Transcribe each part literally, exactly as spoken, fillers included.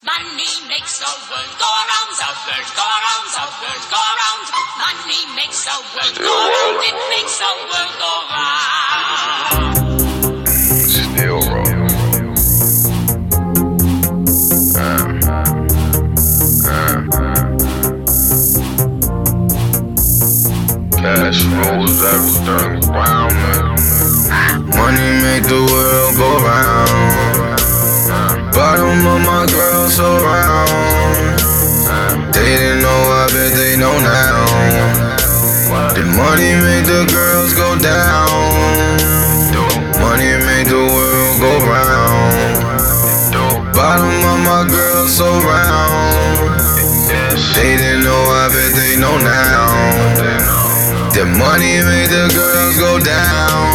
Money makes the world go round, the world go round, the world go round. Money makes the world go round, it makes the world go round. Still wrong. Uh, uh, cash rolls everything around me. Money make the world go round. Bottom of my girls so round. They didn't know, I bet they know now. The money make the girls go down. Money make the world go round. Bottom of my girls so round. They didn't know, I bet they know now. The money make the girls go down.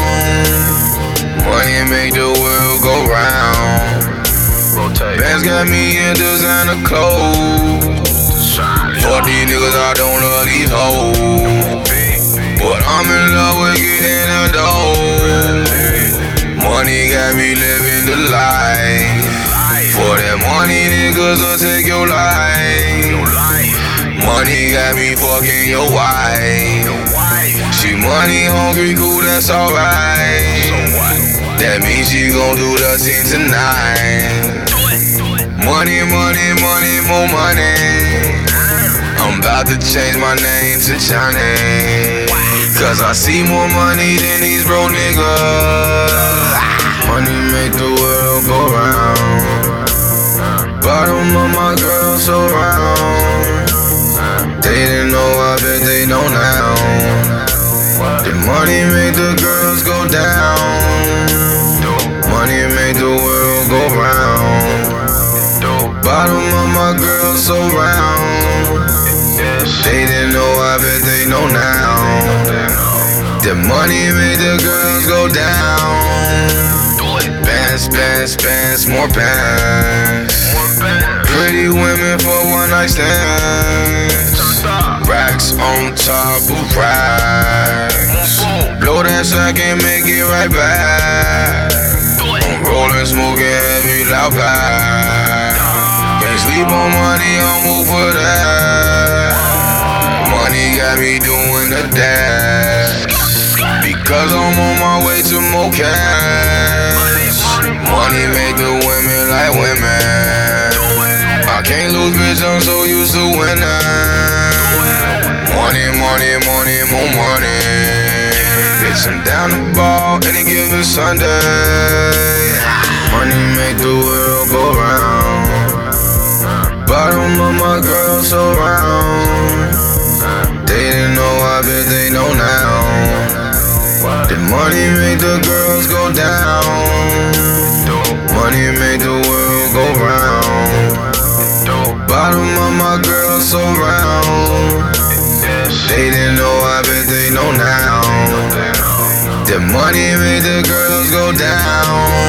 Money make the world go round. Bands got me in designer clothes. For these niggas, I don't love these hoes, but I'm in love with getting a dough. Money got me living the life. For that money, niggas will take your life. Money got me fucking your wife. She money hungry, cool, that's alright. That means she gon' do the thing tonight. Money, money, money, more money. I'm about to change my name to Johnny, cause I see more money than these broke niggas. Money make the world go round. Bottom of my girls so round. They didn't know, I bet they know now. The money make the girls go down. Money make the world go round. Bottom of my girls so round. They didn't know, I bet they know now. The money made the girls go down. Bands, bands, bands, more bands. Pretty women for one night stands. Racks on top of racks. Blow that sack and make it right back. I'm rolling, smoking heavy, loud pack. Can't sleep on money, I'll move for that. Money got me doing the dash, because I'm on my way to more cash. Money make the women like women. I can't lose, bitch, I'm so used to winning. Money, money, money, more money. Bitch, I'm down the ball any given Sunday. Money make the world go round. Bottom of my girls so round. They didn't know, I bet they know now. The money make the girls go down. Money make the world go round. Bottom of my girls so round. They didn't know, I bet they know now. The money make the girls go down.